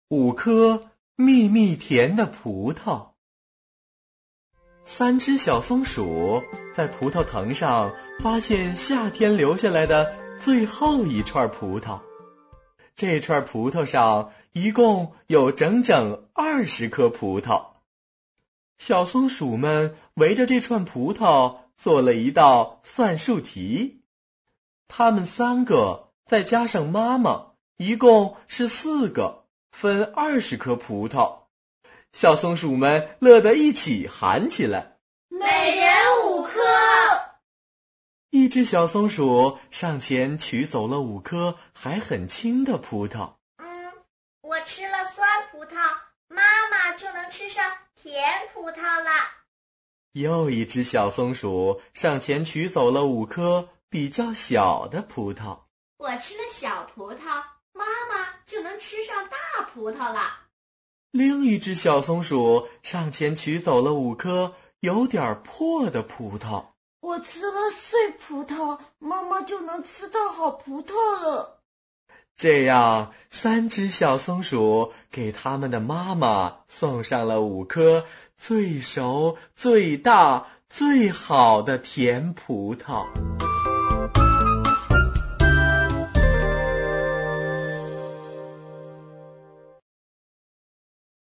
5颗蜜蜜甜的葡萄。3只小松鼠在葡萄藤上发现夏天留下来的最后一串葡萄。这串葡萄上一共有整整20颗葡萄。小松鼠们围着这串葡萄做了一道算术题。它们3个再加上妈妈，一共是4个，分20颗葡萄。小松鼠们乐得一起喊起来： 每人5颗！ 一只小松鼠上前取走了5颗还很轻的葡萄。 我吃了酸葡萄，妈妈就能吃上甜葡萄了。 又一只小松鼠上前取走了5颗比较小的葡萄。 我吃了小葡萄，妈妈就能吃上大葡萄了。 另一只小松鼠上前取走了5颗有点破的葡萄。 我吃了碎葡萄，妈妈就能吃到好葡萄了。 这样3只小松鼠给他们的妈妈送上了5颗最熟、最大、最好的甜葡萄。